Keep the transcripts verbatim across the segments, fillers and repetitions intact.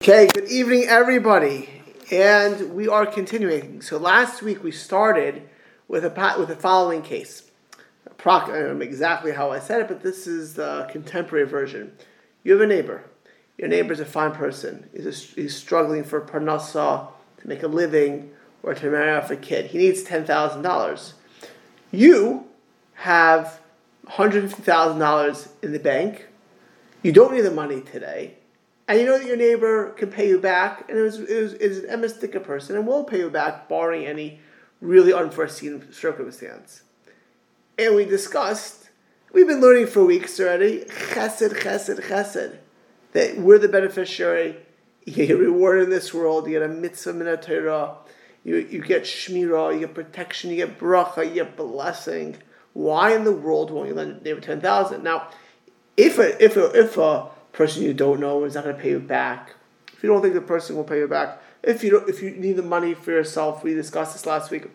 Okay, good evening everybody, and we are continuing. So last week we started with a with the following case. I don't know exactly how I said it, but this is the contemporary version. You have a neighbor. Your neighbor is a fine person. He's, a, he's struggling for parnasa, to make a living, or to marry off a kid. He needs ten thousand dollars. You have one hundred fifty thousand dollars in the bank. You don't need the money today. And you know that your neighbor can pay you back, and it was, it was, it was an emistica person, and will pay you back, barring any really unforeseen circumstance. And we discussed, we've been learning for weeks already, chesed, chesed, chesed, that we're the beneficiary. You get rewarded in this world, you get a mitzvah min Torah, you, you get shmirah, you get protection, you get bracha, you get blessing. Why in the world won't you lend your neighbor ten thousand dollars? Now, if a, if a, if a person you don't know is not going to pay you back, if you don't think the person will pay you back, if you don't, if you need the money for yourself, we discussed this last week.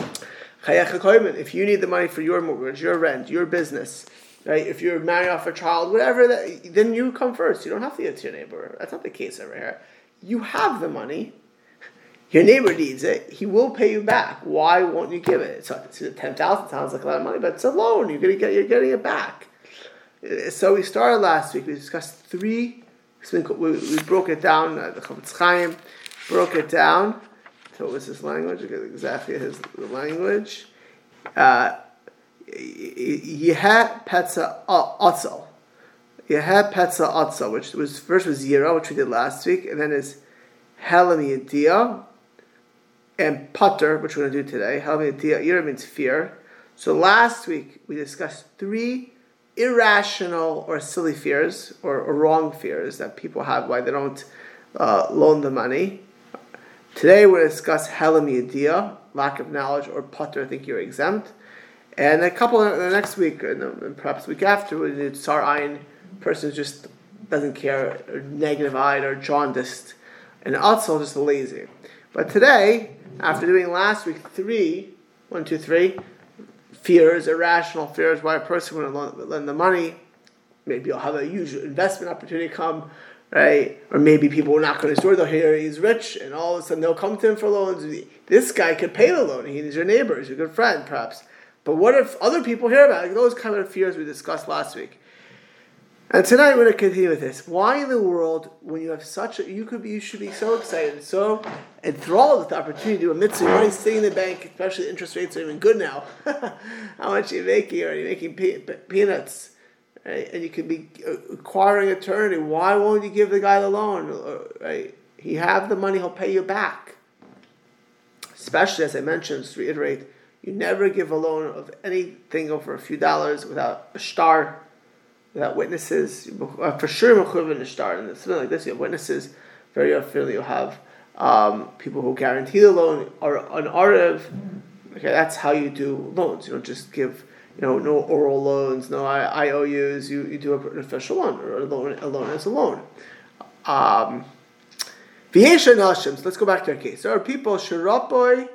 If you need the money for your mortgage, your rent, your business, right? If you're marrying off a child, whatever, that, then you come first. You don't have to get to your neighbor. That's not the case over here. You have the money. Your neighbor needs it. He will pay you back. Why won't you give it? So ten thousand sounds like a lot of money, but it's a loan. You're gonna get. You're getting it back. So we started last week. We discussed three. We, we broke it down. Uh, the Chofetz Chaim broke it down. So what was his language? Exactly his language. Uh, Yeheh Petza Otzel. Yeheh Petza Otzel, which was first was Yira, which we did last week, and then is Helam Yediyah and Pater, which we're going to do today. Helam Yediyah. Yira means fear. So last week we discussed three irrational or silly fears, or, or wrong fears that people have why they don't uh, loan the money. Today we're going to discuss Helam Yediyah, lack of knowledge, or Pater, I think you're exempt. And a couple of, the next week, and perhaps the week after, we do Tsar Ayin, person who just doesn't care, or negative-eyed, or jaundiced, and Atzel, just lazy. But today, after doing last week three, one, two, three, fears, irrational fears, why a person would lend, lend the money. Maybe you'll have a huge investment opportunity come, right? Or maybe people are not going to store. They'll hear he's rich, and all of a sudden they'll come to him for loans. This guy could pay the loan. He's your neighbor. He's your good friend, perhaps. But what if other people hear about it? Those kind of fears we discussed last week. And tonight we're going to continue with this. Why in the world, when you have such a, you could be, you should be so excited, so enthralled with the opportunity to do a mitzvah, money sitting in the bank, especially interest rates are even good now. How much are you making? Are you making pe- pe- peanuts? Right? And you could be acquiring eternity. Why won't you give the guy the loan? Right? He have the money, he'll pay you back. Especially, as I mentioned, just to reiterate, you never give a loan of anything over a few dollars without a star, without witnesses. For sure, mechuyev in a star. And something like this, you have witnesses. Very often, you'll have um, people who guarantee the loan, or an arev. Okay, that's how you do loans. You don't just give, you know, no oral loans, no I O Us. You you do an official loan, or a loan. A loan is a loan. Um, so let's go back to our case. There are people shirapoy.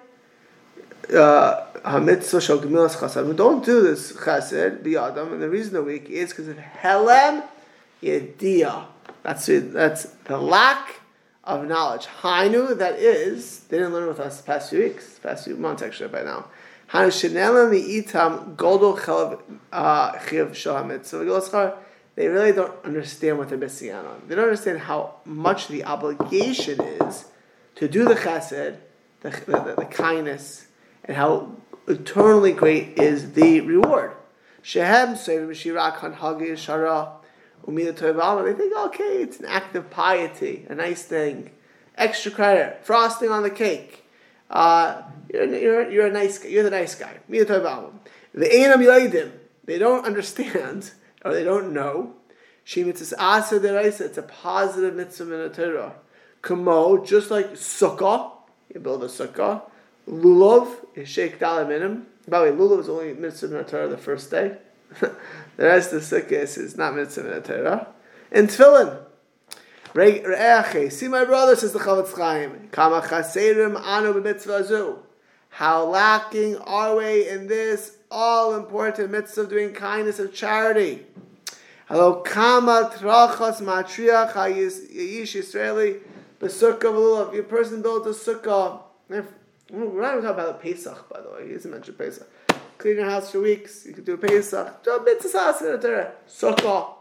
Uh, who don't do this chesed biyadam, and the reason they're weak is because of Helam Yediyah. That's that's the lack of knowledge. Hainu, that is, they didn't learn with us the past few weeks, the past few months actually by now. Hainu shenelam mi'itam godol chelav chiv shalamit. So they really don't understand what they're missing out on. They don't understand how much the obligation is to do the chesed, the, the, the, the kindness, and how eternally great is the reward. Shehem Seivim Shirak Hanhagi Shara Umida Toivala. They think, okay, it's an act of piety, a nice thing, extra credit, frosting on the cake. Uh, you're, you're, you're a nice guy. You're the nice guy. Umida Toivala. The Einam Yoidim. They don't understand, or they don't know. Shemitzis Asa Deraisa. It's a positive mitzvah in the Torah. Kamo, just like sukkah. You build a sukkah. Lulav is Sheikh Dalam Minim. By the way, Lulav is only mitzvah in Torah the first day. The rest of the sukkah is not mitzvah in Torah. And tefillin. Re'eche. See my brother, says the Chofetz Chaim. Kama chaserim anu b'mitzvah zu. How lacking are we in this all-important mitzvah of doing kindness of charity. Hello, kama trachas matriach hayish Yisraeli The sukkah of lulav. Your person builds a sukkah. We're not even talking about Pesach, by the way. He doesn't mention Pesach. Clean your house for weeks. You can do a Pesach. Do a mitzvah sukkah.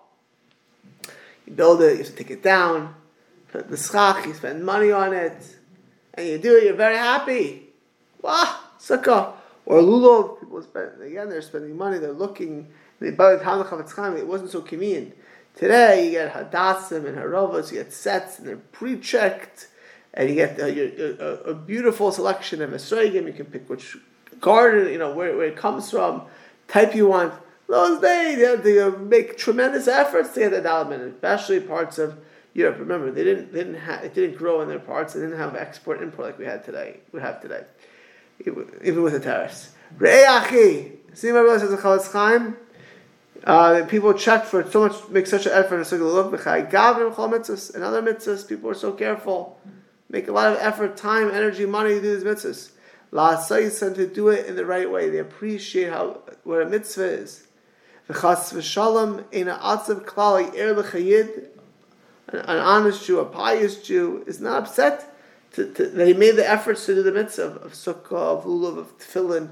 You build it. You have to take it down. Put the schach. You spend money on it, and you do it. You're very happy. Wow, sukkah or lulav. People spend again. They're spending money. They're looking. They buy the Talmud Chafetz Chaim. It wasn't so convenient. Today you get hadassim and harovas. You get sets, and they're pre-checked. And you get a, a, a beautiful selection of esrogim. You can pick which garden, you know, where, where it comes from, type you want. Those days, they had to make tremendous efforts to get the development, especially parts of Europe. Remember, they didn't, they didn't have, it didn't grow in their parts. They didn't have export import like we had today. We have today, even with the tariffs. Re'achi, see my brother says the Chafetz Chaim. Uh, people check for so much, make such an effort to look. And other mitzvahs, people are so careful. Make a lot of effort, time, energy, money to do these mitzvahs. La'asayis, to do it in the right way. They appreciate how what a mitzvah is. V'chas v'shalom eina atzav klal er l'chayid. An honest Jew, a pious Jew, is not upset to, to, that he made the efforts to do the mitzvah of, of sukkah, of lulav, of tefillin.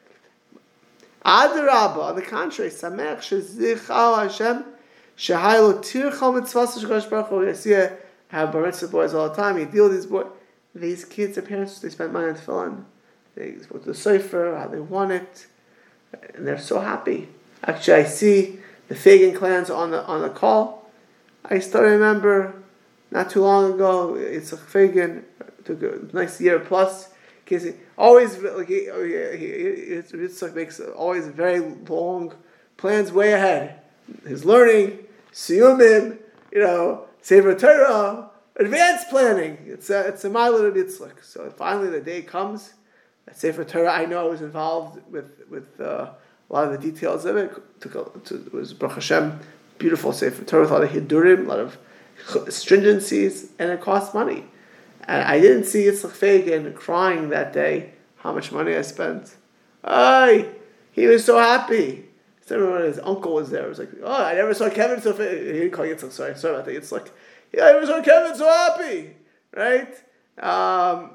Adarabba, on the contrary, samech shezichal Hashem shehaylo tirchal mitzvahs shekadosh baruch hu. You see have bar mitzvah boys all the time. You deal with these boys, these kids, their parents, they spend money on tefillin. They spoke to the sefer, how they want it, and they're so happy. Actually, I see the Fagan clans on the on the call. I still remember not too long ago. It's a Fagan took a nice year plus. Always like he, he, he, he makes always very long plans way ahead. His learning, siyumim, you know, Sefer Torah, advanced planning. It's a, it's a mile of Yitzchak. So finally the day comes. That Sefer Torah, I know I was involved with with uh, a lot of the details of it. Took a, to, it was Baruch Hashem, beautiful Sefer Torah with a lot of hidurim, a lot of stringencies, and it cost money. And I didn't see Yitzchak Fagan crying that day how much money I spent. Ay, he was so happy. I remember when his uncle was there. It was like, oh, I never saw Kevin so fa-. He didn't call Yitzchak, sorry, sorry about that. It's like, yeah, I never saw Kevin so happy, right? Um,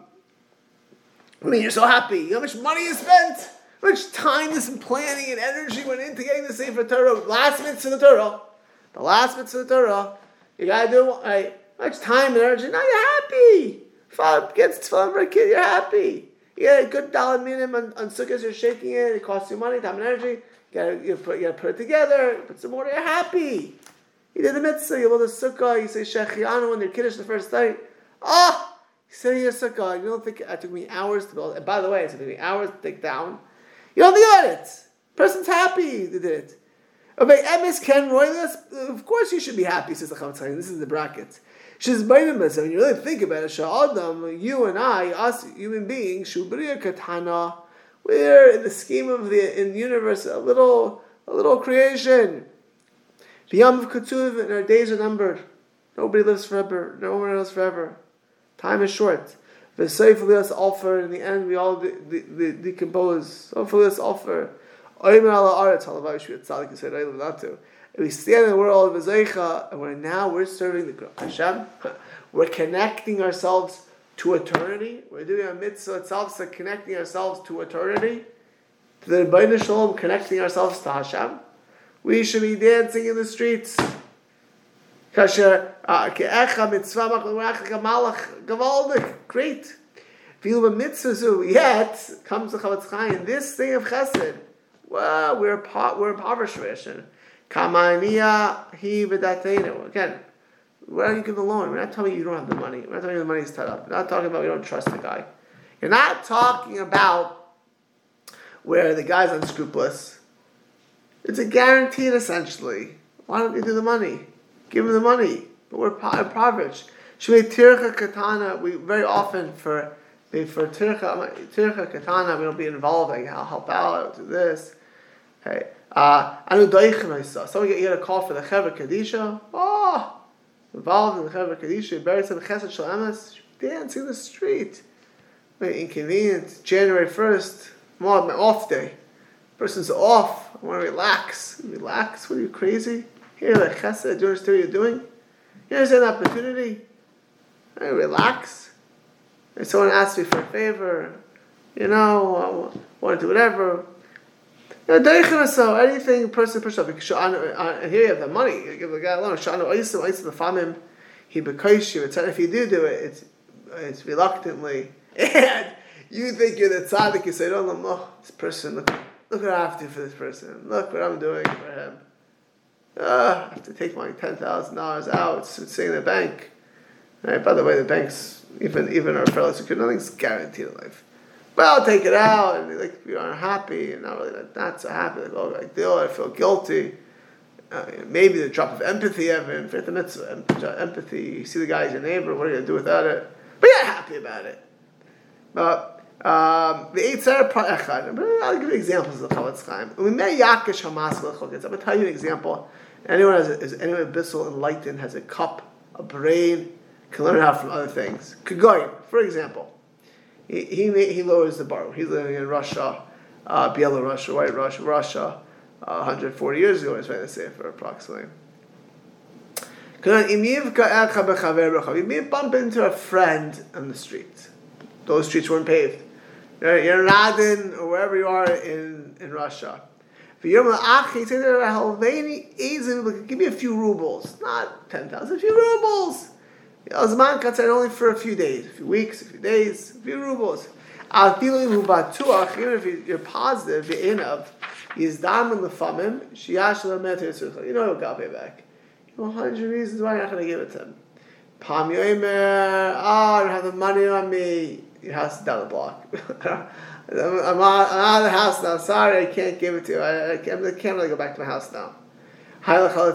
I mean, you're so happy. You know how much money you spent? How much time this and planning and energy went into getting the Sefer Torah? Last mitzvah of the Torah. The last mitzvah of the Torah. You gotta do, right? How much time and energy? Now you're happy. Father gets tefillin for a kid, you're happy. You get a good dollar minimum on, on sukkahs, you're shaking it, it costs you money, time and energy. You gotta, you, put, you gotta put it together, put some water, you're happy. You did the mitzvah, you build a sukkah, you say Shechianu when they're kiddush the first night. Ah! Oh, you sit in your sukkah, you don't think it took me hours to build it. And by the way, it took me hours to take down. You don't think about it. Person's happy they did it. Okay, Emes Ken Royalist, of course you should be happy, says the Chafetz Chaim. This is the bracket. She's Baidamis. When you really think about it, Sha'adam, you and I, us human beings, Shubriya Katana, we're in the scheme of the in the universe, a little a little creation. B'yam of Ketuv, and our days are numbered. Nobody lives forever. No one lives forever. Time is short. V'seifuli us offer. In the end, we all de- de- de- decompose. Hopefully, us offer. Oymer ala aretz halavai shviyat tzadik said I not to. We stand in the world of Azeicha, and we're now we're serving the Hashem. We're connecting ourselves to eternity. We're doing a mitzvah itself, so connecting ourselves to eternity, to the Rebbeinu Shalom, connecting ourselves to Hashem. We should be dancing in the streets. Great. Feel mitzvah yet comes the Chafetz Chaim. This thing of Chesed. Well, we're we're impoverished. Kamaniya he v'datenu. Again, we're not giving the loan. We're not telling you you don't have the money. We're not telling you the money is tied up. We're not talking about we don't trust the guy. You're not talking about where the guy's unscrupulous. It's a guaranteed essentially. Why don't you do the money? Give him the money. But we're impoverished. Shmei tircha katana. We very often for for tircha tircha katana we don't be involved. Like I'll help out. Do this. Okay. Uh, Anu Daichen I saw. Someone get, get a call for the Chevra Kadisha. Oh, involved in the Chevra Kadisha. Buried some Chesed Shel Emes. Dancing in the street. Very inconvenient. January first. My off day. Person's off. I want to relax. Relax? What are you, crazy? Here, like Chesed. Do you understand what you're doing? You understand the opportunity? I relax. If someone asks me for a favor, you know, I want to do whatever. You know, so anything person push up. And here you have the money. You give the guy a loan. He if you do do it, it's it's reluctantly. And you think you're the tzaddik. You say, "Oh, no, this person. Look, look what I have to do for this person. Look what I'm doing for him. Uh, I have to take my ten thousand dollars out. It's, it's sitting in the bank." Right? By the way, the banks, even even our fellow security, nothing's guaranteed in life. But I'll take it out, and like if you aren't happy, and not really not, not so happy, like oh, I do, I feel guilty. Uh, maybe the drop of empathy, Evan, for the mitzvah, empathy. You see the guy as your neighbor. What are you gonna do without it? But you're happy about it. But um, the eight tzara echad. I'll give you examples of the Chavetz Chaim. We may yakish hamas l'choketz. I'm gonna tell you an example. Anyone has a, is anyone abyssal enlightened has a cup, a brain, can learn how from other things. Kagoyim, for example. He, he he lowers the bar. He's living in Russia, uh, Belarus, White Russia, Russia, uh, one hundred forty years ago. I was trying to say for approximately. You bump into a friend on the street. Those streets weren't paved. You're in Radin or wherever you are in, in Russia. Give me a few rubles, not ten thousand, a few rubles. Azman Katzar only for a few days, a few weeks, a few days, a few rubles. Al Tilu Mubatuach, even if you're positive, the Inav, Yizdam and Lefamim, Shiash Lameter Surcha. You know he'll pay back. You know a hundred reasons why you're not going to give it to him. Pam Yoimer, ah, I don't have the money on me. Your house is down the block. I'm, I'm, out of the house now. Sorry, I can't give it to you. I, I, can't, I can't really go back to my house now. I'll come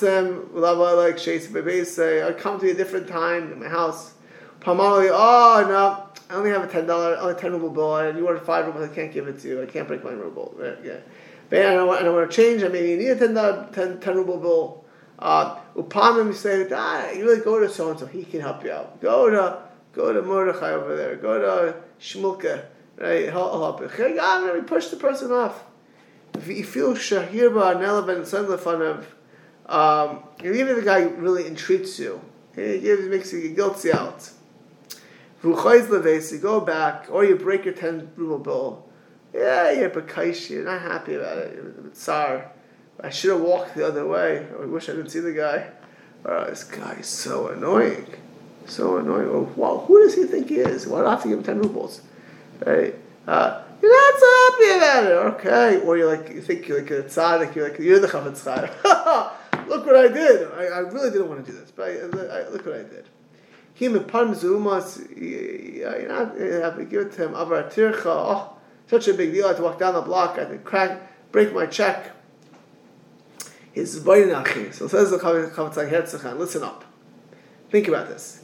to you a different time in my house. Oh no, I only have a ten dollar, only ten ruble bill, and you ordered five rubles. I can't give it to you. I can't break my ruble. Yeah, but I don't, I don't want to change. I maybe need a ten dollar, ten, ten ruble bill. Uh, Upamim, you say, ah, you really go to so and so. He can help you out. Go to go to Mordechai over there. Go to Shmulka. Right, he'll help you. I'm going to push the person off. If you feel shahir ba'anela ben sendlefanev, um, even if the guy really entreats you, he gives, makes you guilty out. V'uchayz leves, you go back, or you break your ten ruble bill. Yeah, you're bekaishi, you're not happy about it. You're a bit tsar. I should have walked the other way. I wish I didn't see the guy. Oh, this guy is so annoying, so annoying. Oh, wow, who does he think he is? Why do I have to give him ten rubles? Right? Uh, You're not so happy about it, okay? Or you're like, you think you're like a tzaddik, you're like, you're the Chavetz Chaim. Look what I did. I, I really didn't want to do this, but I, I, look what I did. Him upon Zumas, you're not you have to give it to him. Avar tircha, oh, such a big deal. I had to walk down the block, I had to crack, break my check. His Vainachi. So says the Chavetz Chaim, listen up. Think about this.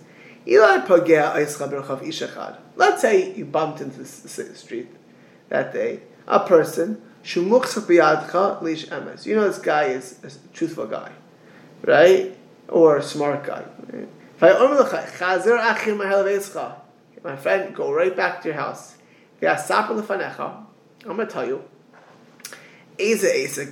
Let's say you bumped into the street that day, a person, you know this guy is a truthful guy, right? Or a smart guy. Right? My friend, go right back to your house. I'm going to tell you, I'm going to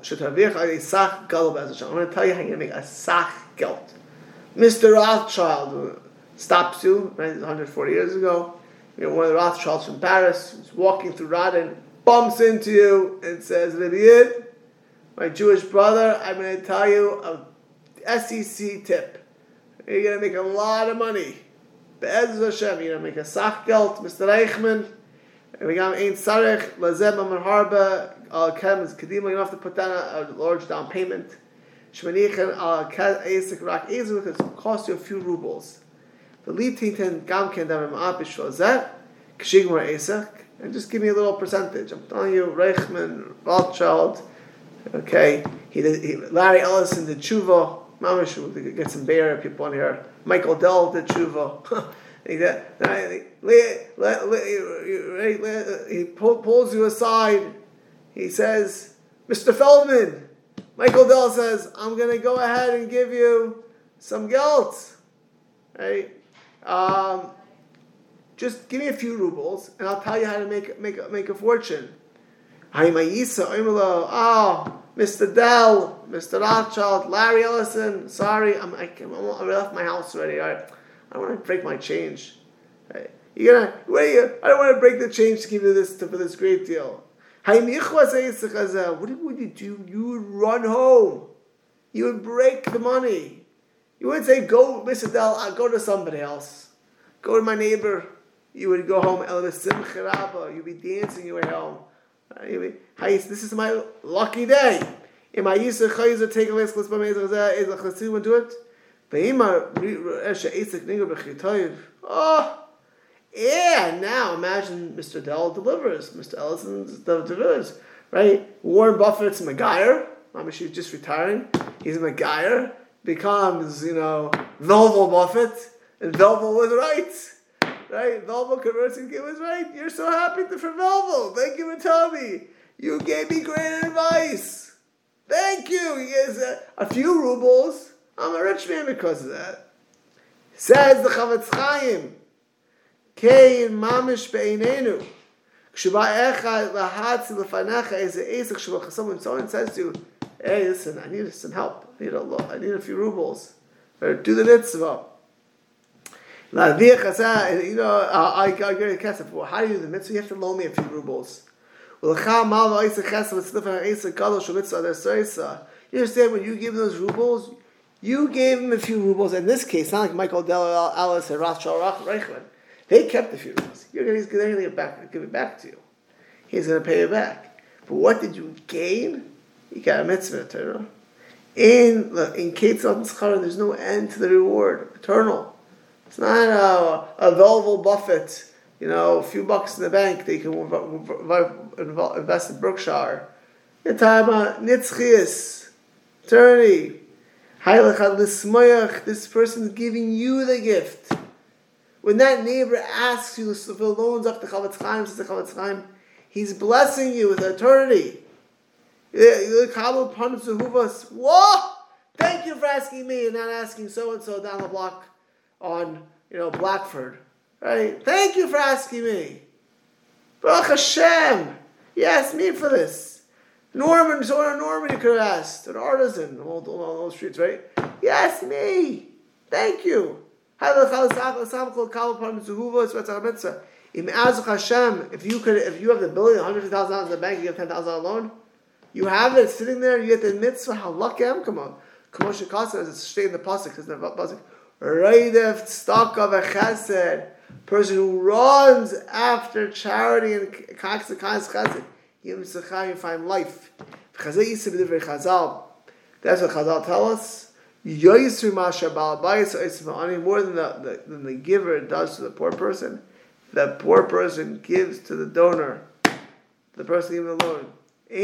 tell you how you're going to make a sach geld. Mister Rothschild stops you, right? one hundred forty years ago. You know, one of the Rothschilds from Paris is walking through Radin, bumps into you and says, Rabbi, my Jewish brother, I'm going to tell you a S E C tip. You're going to make a lot of money. Be'ez Hashem, you're going to make a sach geld, Mister Eichmann. And we got ein sarech, lazem amar harba, al kem is kedima, you don't have to put down a, a large down payment. Shmanichan al esek rak ezu, because it will cost you a few rubles. The lead tinten gamken davim apish v'azet, kshigmar esek, and just give me a little percentage. I'm telling you, Reichman, Rothschild, okay, he did, he, Larry Ellison did tshuva, Mamish, we'll get some Bayer people in here, Michael Dell did tshuva, he, he pulls you aside, he says, Mister Feldman, Michael Dell says, I'm going to go ahead and give you some geld, right? Um, just give me a few rubles, and I'll tell you how to make make make a fortune. Oh, Mister Dell, Mister Rothschild, Larry Ellison. Sorry, I'm I, I left my house already. All right. I don't want to break my change. Right? You're gonna, what are you, I don't want to break the change to give you this to, for this great deal. What would you do? You would run home. You would break the money. You wouldn't say, go, Mister Dell, I'll go to somebody else. Go to my neighbor. You would go home. You'd be dancing your way home. You'd be, this is my lucky day. Am I used to take a list? Do it. Oh, yeah, now imagine Mister Dell delivers. Mister Ellison delivers. Right? Warren Buffett's a McGuire. I mean, she's just retiring. He's a McGuire. Becomes, you know, Volvo Buffett. And Volvo was right. Right? Volvo conversing was right. You're so happy for Volvo. Thank you for telling me. You gave me great advice. Thank you. He gives a, a few rubles. I'm a rich man because of that. Says the Chavetz Chaim. Kein mamish be'einenu. Kshuba echad lahatzi lefanecha is a esek kshuba. Someone someone says to you, hey, listen, I need some help. I need a I need a few rubles. Or do the mitzvah. You know, uh, I got a kesef. Well, how do you do the mitzvah? You have to loan me a few rubles. You understand when you give those rubles, you gave him a few rubles. In this case, not like Michael Dell, Alice, and Rothschild Reichman. They kept a few rubles. You're going to give it back, give it back to you. He's going to pay it back. But what did you gain? You got a mitzvah eternal. In in Ketzat Tzchara, there's no end to the reward. Eternal. It's not a, a Volvo Buffett, you know, a few bucks in the bank that you can invest in Berkshire. You're talking about Nitzchias, eternity. This person is giving you the gift. When that neighbor asks you for loans up to Chavetz Chaim, says the Chavetz Chaim, he's blessing you with eternity. Whoa! Thank you for asking me and not asking so and so down the block on, you know, Blackford. Right? Thank you for asking me. Baruch Hashem. You asked me for this. Norman, so Norman you could have asked. An artisan on all, all those streets, right? You asked me. Thank you. If you could, if you have the ability, one hundred thousand dollars in the bank, you have ten thousand dollars loan. You have it sitting there. You get the mitzvah. How lucky I am! Come on, come on, Shekasa, as it's straight in the pasuk. It's in the pasuk. Raidef tzedakah v'chesed. Person who runs after charity and kaks and kais chesed. You find life. That's what Chazal tell us. More than the, the, than the giver does to the poor person, the poor person gives to the donor, the person giving the loan.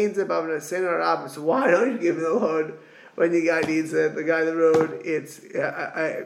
So why don't you give the loan when the guy needs it? The guy on the road. It's uh, I,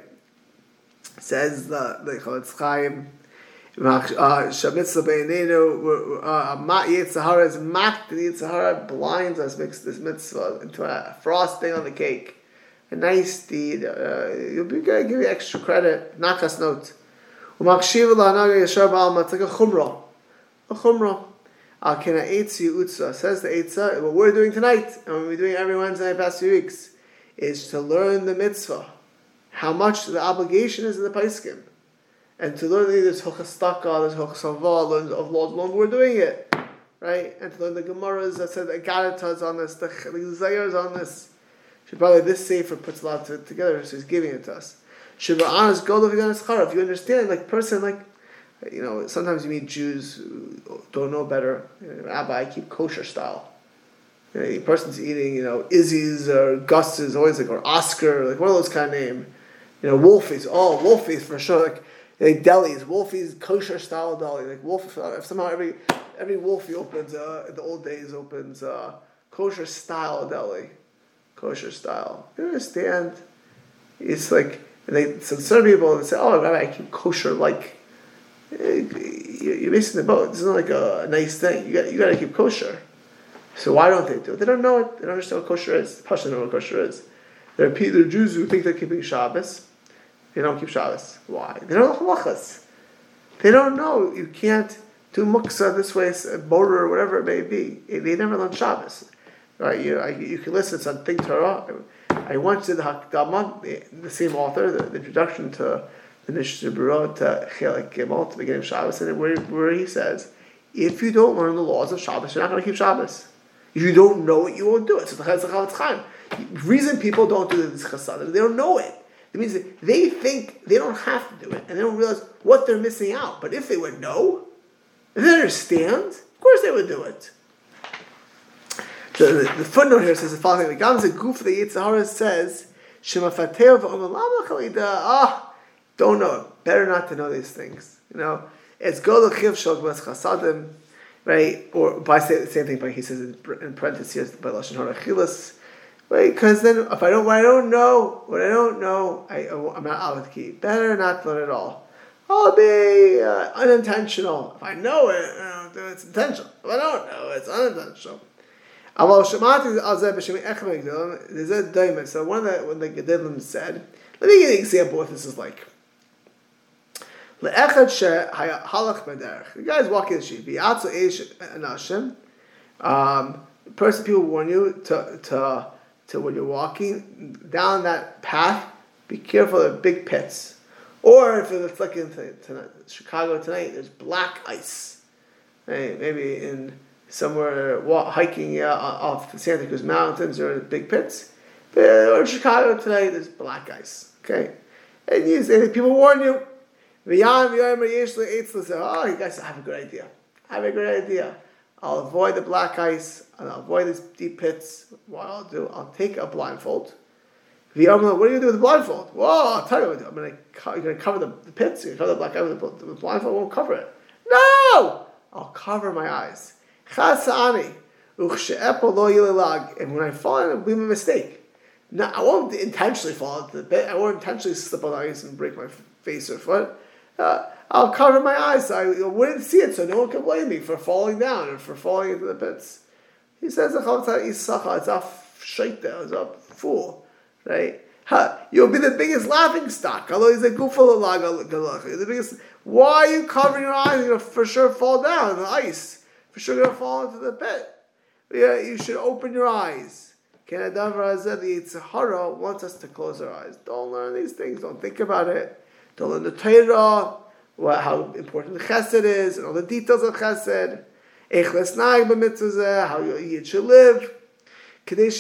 says the the Chavetz Chaim. Shemitzah beinenu, Mat Yitzhahara is mak the Yitzhahara blinds us, makes this mitzvah into a frosting on the cake. A nice deed. Uh, you'll be going to give you extra credit. Nakas note. U'makshiv la'anaga yashar ba'alma. It's like a chumrah. A chumrah. Al kena eitzi utza. Says the Eitzah, what we're doing tonight, and what we're doing every Wednesday in the past few weeks, is to learn the mitzvah. How much the obligation is in the Paiskim. And to learn this Hochastaka, this Hochasavah, learn of laws, long we're doing it. Right? And to learn the Gemaras, that said the Gadatas on this, the Zayars on this. Should probably this Sefer puts a lot to, together, so he's giving it to us. Should be honest, go to if you understand, like person, like, you know, sometimes you meet Jews who don't know better. You know, Rabbi, I keep kosher style. You know, the person's eating, you know, Izzy's or Gus's, always like, or Oscar, like one of those kind of name. You know, Wolfie's, oh, Wolfie's for sure, like, like delis, Wolfie's kosher style deli, like Wolf. If somehow every every Wolfie opens, uh, in the old days opens uh, kosher style deli, kosher style. You understand? It's like and they so certain people they say, "Oh, Rabbi, I keep kosher." Like you're missing the boat. This is not like a nice thing. You got you got to keep kosher. So why don't they do it? They don't know it. They don't understand what kosher is. The Pashas don't know what kosher is. There are people, there are Jews who think they're keeping Shabbos. They don't keep Shabbos. Why? They don't know halachas. They don't know you can't do muksa this way, border or whatever it may be. They never learn Shabbos. Right? You I, you can listen to Think Torah. I went to the Hakdama, the, the same author, the, the introduction to the Mishnah Berurah to Chelik Gimel, to the beginning of Shabbos, and where, where he says, if you don't learn the laws of Shabbos, you're not going to keep Shabbos. If you don't know it, you won't do it. So the Chavetz Chaim. The reason people don't do this chassadim, they don't know it. It means that they think they don't have to do it, and they don't realize what they're missing out. But if they would know, if they understand, of course they would do it. So the, the footnote here says the following: the Gamze Guf the Yetzer Hara says, "Shema Fateo v'Olam Chalida." Ah, don't know it. Better not to know these things. You know, it's go l'chiv shel gvas chasadim, right? Or by the same thing, but he says in, in parentheses by lashon hara chilas. Right, because then if I don't, what I don't know, what I don't know, I, I'm not out with key. Better not learn it all. I'll be uh, unintentional. If I know it, uh, it's intentional. If I don't know, it's unintentional. There's a diamond. So one of the when the Gedolim said, let me give you an example of what this is like. The guy's walking the street. Um, the person people warn you to to. So when you're walking down that path, be careful of big pits. Or if it's like in tonight, Chicago tonight, there's black ice. Right? Maybe in somewhere hiking uh, off the Santa Cruz Mountains or big pits. Or in Chicago tonight, there's black ice. Okay, and, you, and people warn you. Oh, you guys have a good idea. I have a good idea. I'll avoid the black ice, and I'll avoid these deep pits. What I'll do, I'll take a blindfold. What are you going to do with the blindfold? Whoa, I'll tell you what I'm going to do. I'm going to cover the, the pits. You're going to cover the black ice with the, the blindfold. I won't cover it. No! I'll cover my eyes. And when I fall, it'll be a mistake. No, I won't intentionally fall into the pit. I won't intentionally slip on the ice and break my face or foot. Uh, I'll cover my eyes so I wouldn't see it, so no one can blame me for falling down and for falling into the pits. He says, it's a shaita, it's a fool, right? You'll be the biggest laughing stock. Although he's a the biggest. Why are you covering your eyes? You're going to for sure fall down in the ice. For sure you're going to fall into the pit. Yeah, you should open your eyes. The Yetzer Hara wants us to close our eyes. Don't learn these things. Don't think about it. Don't learn the Torah. What, how important the chesed is, and all the details of chesed, how you should live. Because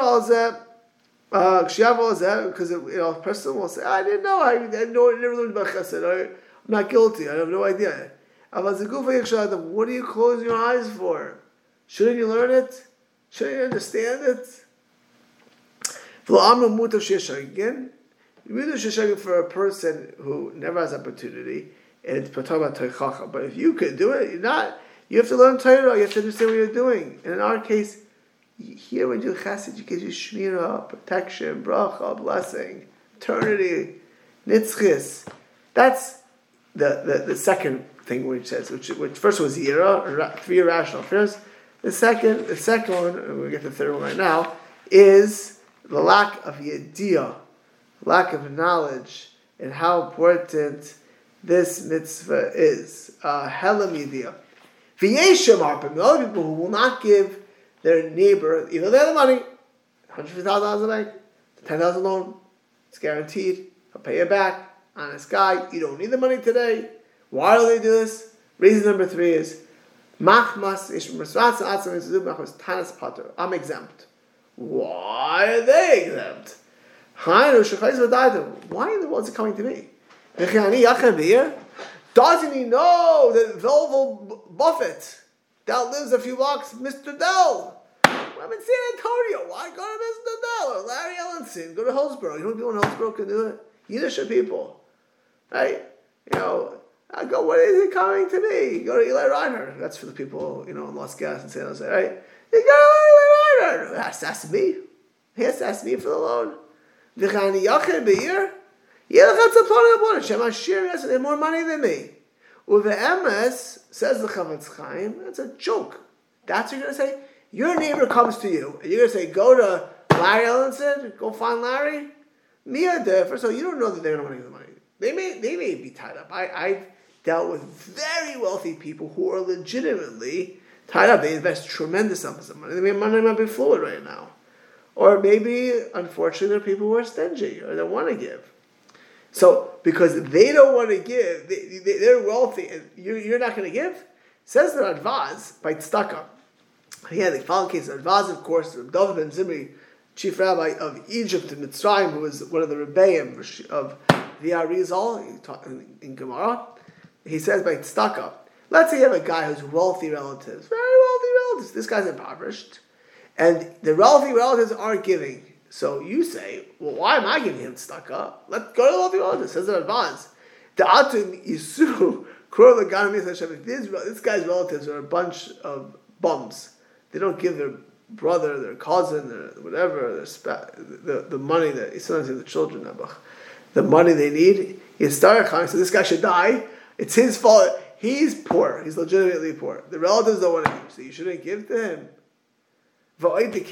you know, a person will say, I didn't know, I, I, know, I never learned about chesed, I, I'm not guilty, I have no idea. What do you close your eyes for? Shouldn't you learn it? Shouldn't you understand it? Again, for a person who never has opportunity, and it's talking about Torah. But if you could do it, you're not. You have to learn Torah. You have to understand what you're doing. And in our case, here when you do Chesed, it gives you shmirah, protection, bracha, blessing, eternity, nitzchis. That's the, the, the second thing which says, which, which first was yira, three irrational fears. The second, the second one, and we'll get to the third one right now, is the lack of yediyah, lack of knowledge, and how important this mitzvah is. Helam yediyah. V'yeshem harpim, the other people who will not give their neighbor, even though they have the money, one hundred fifty thousand dollars a bank, ten thousand dollars loan, it's guaranteed, I'll pay you back, honest guy, you don't need the money today. Why do they do this? Reason number three is, Machmas I'm exempt. Why are they exempt? Why in the world is it coming to me? Doesn't he know that Velvel Buffett, that lives a few blocks, Mister Dell? I'm in San Antonio. Why go to Mister Dell or Larry Ellenson? Go to Hillsborough. You know what people in Hillsborough can do it? Yiddish people, right? You know, I go. What is it coming to me? You go to Eli Reiner. That's for the people, you know, in Las Vegas and San Jose, right? You go to Eli Reiner. He has to ask me. He has to ask me for the loan. V'chani yachem be'ir. Yeah, that's a plan of one. Shem Ashir has more money than me. Uve'emes, says the Chavetz Chaim, that's a joke. That's what you're going to say? Your neighbor comes to you, and you're going to say, go to Larry Ellenson, go find Larry? Mia, first of all, you don't know that they're going to want to give the money. They may, they may be tied up. I, I've dealt with very wealthy people who are legitimately tied up. They invest tremendous amounts of money. Their money might be fluid right now. Or maybe, unfortunately, there are people who are stingy, or they want to give. So, because they don't want to give, they, they, they're wealthy, and you're, you're not going to give? Says the Radvaz by Tzedakah. Yeah, the following case of Radvaz, of course, David ben Zimri, chief rabbi of Egypt and Mitzrayim, who was one of the Rebbeim of the Arizal in, in Gemara. He says by Tzedakah, let's say you have a guy who's wealthy relatives, very wealthy relatives. This guy's impoverished, and the wealthy relatives aren't giving. So you say, well, why am I giving him tzedakah? Let's go to the wealthy relatives. Says in advance, the atum yisu kro leganim Hashem. This guy's relatives are a bunch of bums. They don't give their brother, their cousin, their whatever, their spa- the the money that sometimes the children have, the money they need. He started so this guy should die. It's his fault. He's poor. He's legitimately poor. The relatives don't want to give, so you shouldn't give to him. So you could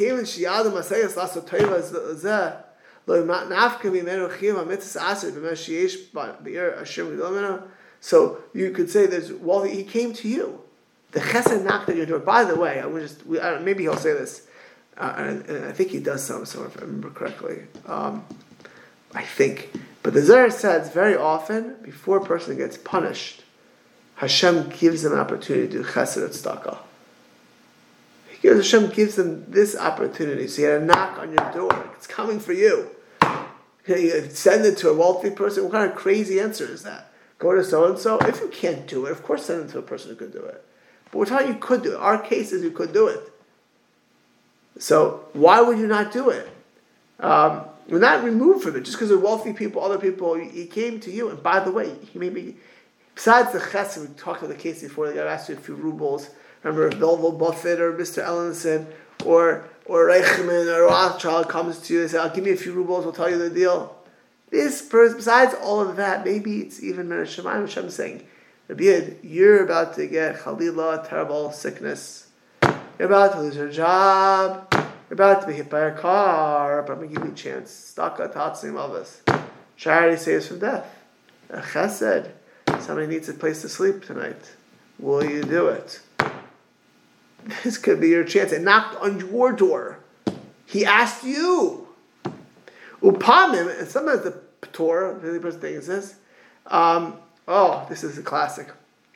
say there's well he came to you. The chesed knocked at your door. By the way, I would just we, I don't, maybe he'll say this, uh, and, and I think he does some, so if I remember correctly. Um, I think, but the Zohar says very often before a person gets punished, Hashem gives them an opportunity to do chesed at tzedakah. Hashem gives them this opportunity. So you had a knock on your door. It's coming for you. You send it to a wealthy person. What kind of crazy answer is that? Go to so-and-so. If you can't do it, of course send it to a person who could do it. But we're talking you could do it. Our case is you could do it. So why would you not do it? Um, you're not removed from it. Just because they're wealthy people, other people, he came to you. And by the way, he may be, besides the chesed, we talked about the case before, they got asked you a few rubles. Remember, if Belville Buffett or Mister Ellenson or or Reichman or Rothschild comes to you and says, "I'll give me a few rubles, we'll tell you the deal." This person, besides all of that, maybe it's even Min Hashemayim. Hashem saying, Rabbi Yid, you're about to get Chalila, terrible sickness. You're about to lose your job. You're about to be hit by a car. But I'm going to give you a chance. Staka tatzim avos. Charity saves from death. A chesed. Somebody needs a place to sleep tonight. Will you do it? This could be your chance. It knocked on your door. He asked you. Upamim, and sometimes the Torah, the person thinks this. Um, oh, this is a classic.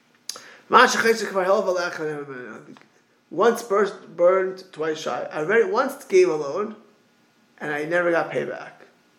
Once burst, burned, twice shy. I already once gave a loan, and I never got payback.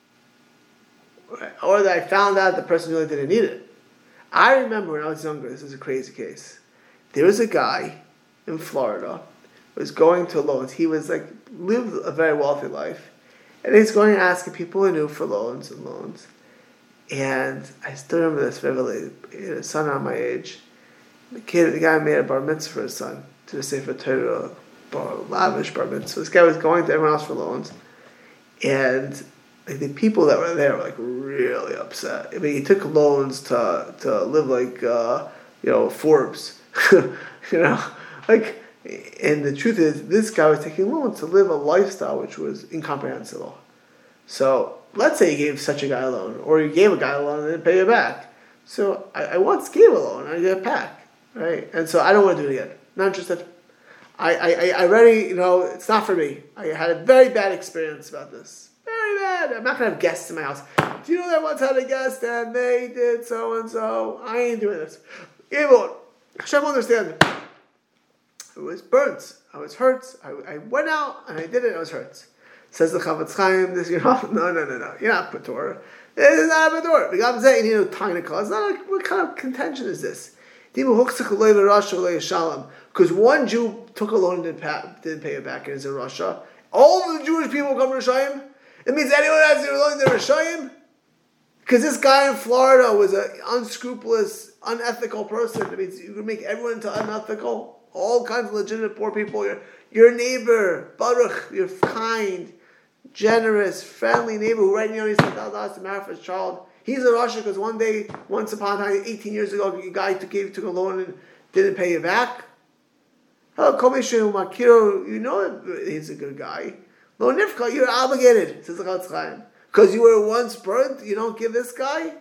Or that I found out the person really didn't need it. I remember when I was younger, this is a crazy case. There was a guy in Florida was going to loans. He was like lived a very wealthy life, and he's going asking people he knew for loans and loans. And I still remember this vividly. He had a son around my age. The kid, the guy made a bar mitzvah for his son to the Sefer Torah, bar, lavish bar mitzvah. This guy was going to everyone else for loans, and like, the people that were there were like really upset. I mean, he took loans to to live like uh, you know Forbes, you know. Like, and the truth is, this guy was taking loans to live a lifestyle which was incomprehensible. So, let's say you gave such a guy a loan, or you gave a guy a loan and didn't pay you back. So, I, I once gave a loan, and I get it back, right? And so, I don't want to do it again. Not interested. I, I, I already, you know, it's not for me. I had a very bad experience about this. Very bad. I'm not going to have guests in my house. Do you know that I once had a guest and they did so and so? I ain't doing this. Even Hashem understands. It was burnt. I was hurt. I, I went out and I did it. I was hurt. Says the Chavetz Chaim. This, you know, no, no, no, no. You're not Pator. It is not a Pator. Because you know, tiny cause. Not like, what kind of contention is this? Because one Jew took a loan and didn't pay, didn't pay it back, and is in Russia. All the Jewish people come to Rishayim. It means anyone has their loan to Rishayim. Because this guy in Florida was an unscrupulous, unethical person. It means you can make everyone into unethical. All kinds of legitimate poor people. Your, your neighbor, Baruch, you're kind, generous, friendly neighbor who right now needs ten thousand dollars to marry for his child. He's a Russia because one day, once upon a time, eighteen years ago, a guy took, gave, took a loan and didn't pay you back. Hello, Komishu Makiro, you know he's a good guy. Lo Nifka, you're obligated, says the Chavetz Chaim. Because you were once burnt, you don't give this guy?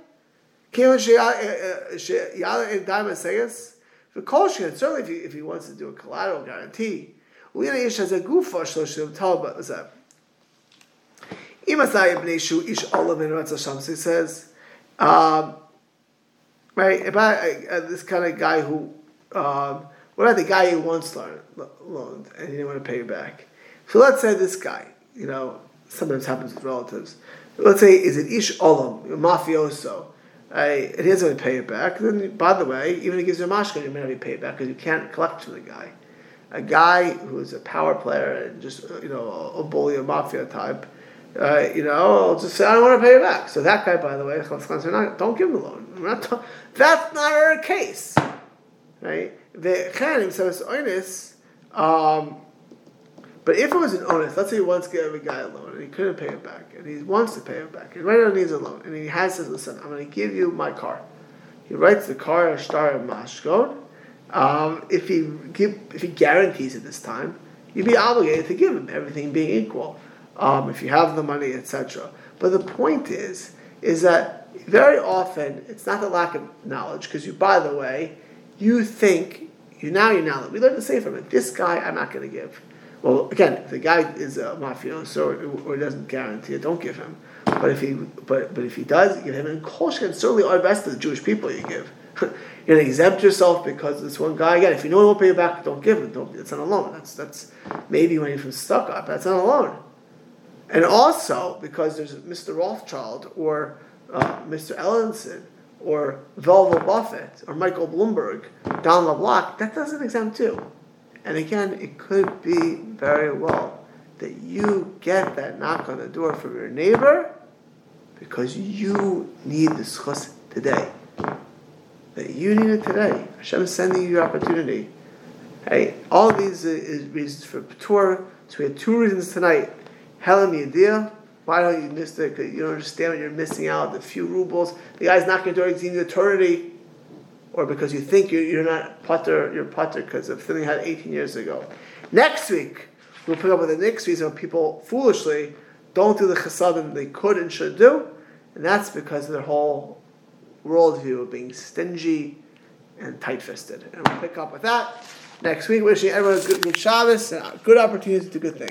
For Kolshin, certainly if he, if he wants to do a collateral guarantee, Ish has a gufa shloshim talba. What's that? Imasai ibn Ishu ish olav in Ratzah Shams. He says, Um, right? If I, uh, this kind of guy who, um, what about the guy who once loaned, loaned and he didn't want to pay you back? So let's say this guy, you know, sometimes happens with relatives. Let's say is it ish olam, a mafioso, right? And he doesn't want to pay it back. Then, by the way, even if he gives you a mashka, you may not be paid back because you can't collect from the guy. A guy who's a power player and just, you know, a bully, a mafia type, uh, you know, I'll just say, I don't want to pay you back. So that guy, by the way, don't give him a loan. We're not ta- that's not our case. Right? The chanim says onus, um but if it was an onus, let's say he wants to give a guy a loan and he couldn't pay it back, and he wants to pay it back, and right now needs a loan, and he has says, listen, I'm going to give you my car. He writes the car a star of mashkon. Um, if he give, if he guarantees it this time, you'd be obligated to give him, everything being equal. Um, if you have the money, et cetera. But the point is, is that very often it's not the lack of knowledge, because you, by the way, you think you now you now we learned to say from it. This guy, I'm not going to give. Well, again, if the guy is a mafioso or, or doesn't guarantee it, don't give him. But if he, but but if he does, you give him. And Kolshkin, certainly our best to the Jewish people, you give. You're going to exempt yourself because of this one guy. Again, if you know he won't pay you back, don't give him. Don't, it's not a loan. That's that's maybe when you're from stuck up. That's not a loan. And also because there's Mister Rothschild or uh, Mister Ellenson or Velvel Buffett or Michael Bloomberg down the block, that doesn't exempt too. And again, it could be very well that you get that knock on the door from your neighbor because you need the schus today. That you need it today. Hashem is sending you your opportunity. Hey, all of these is reasons for Patur. So we had two reasons tonight. Helam Yediyah. Why don't you miss it? Because you don't understand when you're missing out the few rubles. The guy's knocking your door, he's giving you eternity. Or because you think you're, you're not putter, you're putter because of something you had eighteen years ago. Next week, we'll pick up with the next reason where people foolishly don't do the chesadim they could and should do. And that's because of their whole worldview of being stingy and tight-fisted. And we'll pick up with that next week. Wishing everyone a good, good Shabbos and a good opportunity to do good things.